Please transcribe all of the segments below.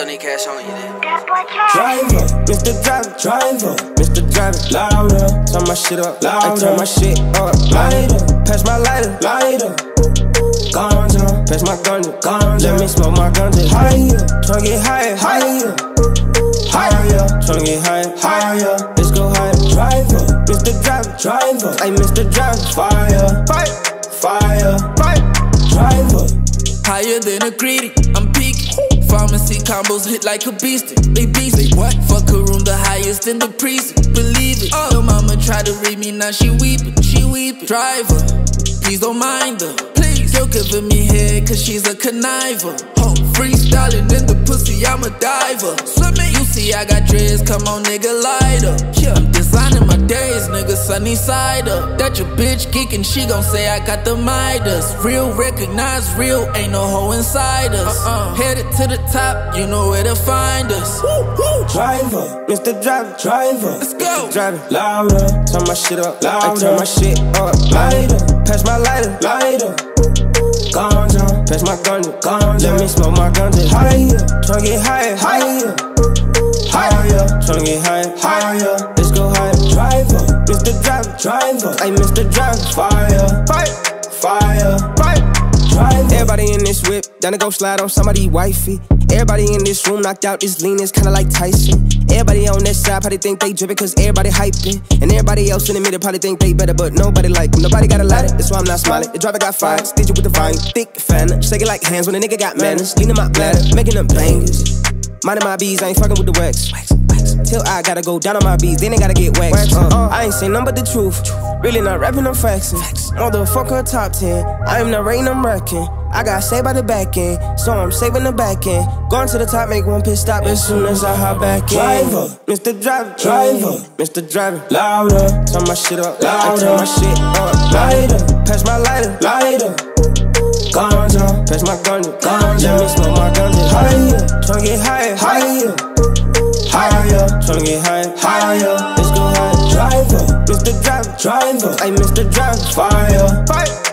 still need cash on you then. Driver, Mr. Driver, Mr. Driver, louder. Turn my shit up, louder. I turn my shit up, lighter. Pass my lighter, lighter. Ganja, pass my ganja. Let me smoke my ganja. Higher, tryna get higher, higher. Higher, tryna get higher, higher. Let's go higher. Driver, Mr. Driver, hey Mr. Driver, fire, fire, driver. Higher than a greedy, I'm peaking. Pharmacy combos hit like a beast. They beast it. What? Fuck her room, the highest in the precinct. Believe it. Oh, mama tried to read me, now she weeping. She weeping. Driver, please don't mind her. Please, you're giving me head, cause she's a conniver. Oh, freestyling in the pussy, I'm a diver. Swimming, you see I got dreads, come on nigga, light up. Yeah, I'm designing my days, nigga, sunny side up. That your bitch geeking, she gon' say I got the Midas. Real, recognize real, ain't no hoe inside us. Headed to the top, you know where to find us. Driver, Mr. Driver, let's go. Driver, louder, turn my shit up, louder. I turn my shit up, lighter. Pass my lighter, lighter. Ganja, pass my ganja. Let me smoke my ganja. Higher, tryna get higher, higher. Higher, tryna get higher, higher. Let's go higher. Driver, Mr. Driver, hey Mr. Driver, fire, fire, driver. Everybody in this whip, down to go slide on somebody's wifey. Everybody in this room knocked out, this lean is kinda like Tyson. Everybody on that side probably think they drippin' cause everybody hyping. And everybody else in the middle probably think they better, but nobody like them. Nobody got a ladder, that's why I'm not smiling. The driver got fired, stingy with the vine, thick fan. Shake it like hands when a nigga got manners. Leaning my bladder, making them bangers. Minding my bees, I ain't fucking with the wax. Till I gotta go down on my bees, then they gotta get waxed. I ain't saying nothing but the truth. Really not rapping, I'm faxing. Motherfucker top 10, I am narrating, I'm wrecking. I got saved by the back end, so I'm saving the back end. Going to the top, make one pit stop as soon as I hop back in. Driver, Mr. Driver, Mr. Driver, louder. Turn my shit up, louder. I turn my shit up, lighter. Pass my lighter, lighter. Ganja, pass my ganja. Let me smoke my ganja. Higher, tryna get higher, higher. Higher, tryna get higher, higher. Let's go higher. Driver, Mr. Driver, hey Mr. Driver, fire,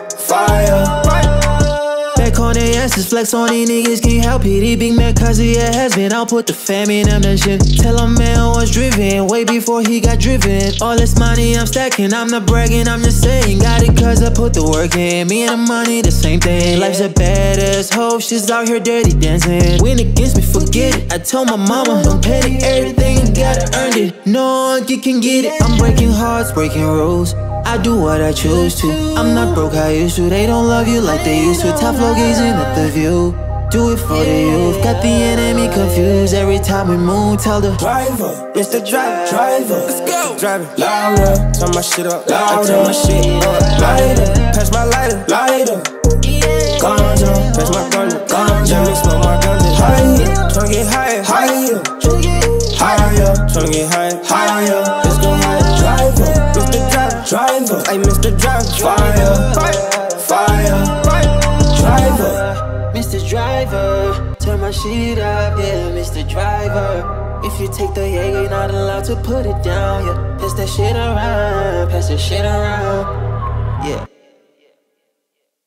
fire. Back on their asses, flex on these niggas, can't help it. He big man cause he a has-been. I'll put the fam in them and shit. Tell a man was driven, way before he got driven. All this money I'm stacking, I'm not bragging, I'm just saying. Got it cause I put the work in. Me and the money, the same thing. Life's a badass hoe, she's out here dirty dancing. Win against me, forget it. I told my mama, don't panic, everything you gotta earn it. No one can get it. I'm breaking hearts, breaking rules. I do what I choose to. I'm not broke, I used to. They don't love you like they used to. Top floor gazing at the view. Do it for the youth. Got the enemy confused every time we move. Tell the driver, Mr. Driver, let's go. Driver, louder. Turn my shit up, louder. I turn my shit up, lighter. Pass my lighter, lighter. Ganja, pass my ganja. Let me smoke my ganja. Higher, tryna get higher, higher. Higher, tryna get higher, higher. Let's go higher. Driver, Mr. Driver, hey Mr. Driver, fire, driver. Mr. Driver, turn my shit up, yeah, Mr. Driver. If you take the Jaeger, you're not allowed to put it down, yeah. Pass that shit around, pass that shit around.